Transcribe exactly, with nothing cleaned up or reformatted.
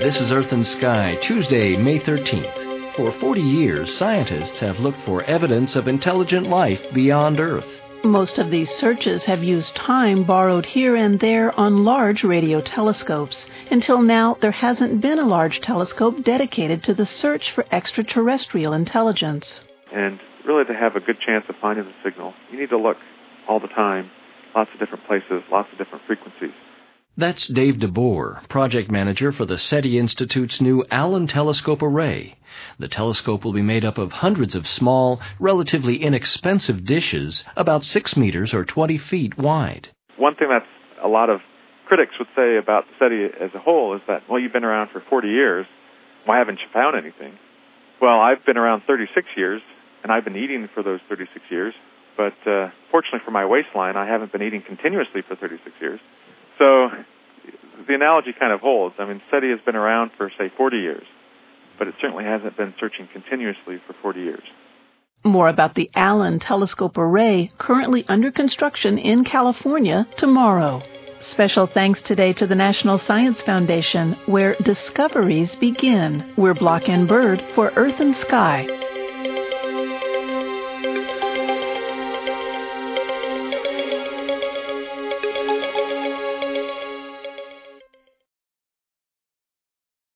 This is Earth and Sky, Tuesday, May thirteenth. For forty years, scientists have looked for evidence of intelligent life beyond Earth. Most of these searches have used time borrowed here and there on large radio telescopes. Until now, there hasn't been a large telescope dedicated to the search for extraterrestrial intelligence. And really to have a good chance of finding the signal, you need to look all the time, lots of different places, lots of different frequencies. That's Dave DeBoer, project manager for the SETI Institute's new Allen Telescope Array. The telescope will be made up of hundreds of small, relatively inexpensive dishes, about six meters or twenty feet wide. One thing that a lot of critics would say about SETI as a whole is that, well, you've been around for forty years. Why haven't you found anything? Well, I've been around thirty-six years, and I've been eating for those thirty-six years. But uh, fortunately for my waistline, I haven't been eating continuously for thirty-six years. So the analogy kind of holds. I mean, SETI has been around for, say, forty years, but it certainly hasn't been searching continuously for forty years. More about the Allen Telescope Array, currently under construction in California, tomorrow. Special thanks today to the National Science Foundation, where discoveries begin. We're Block and Bird for Earth and Sky.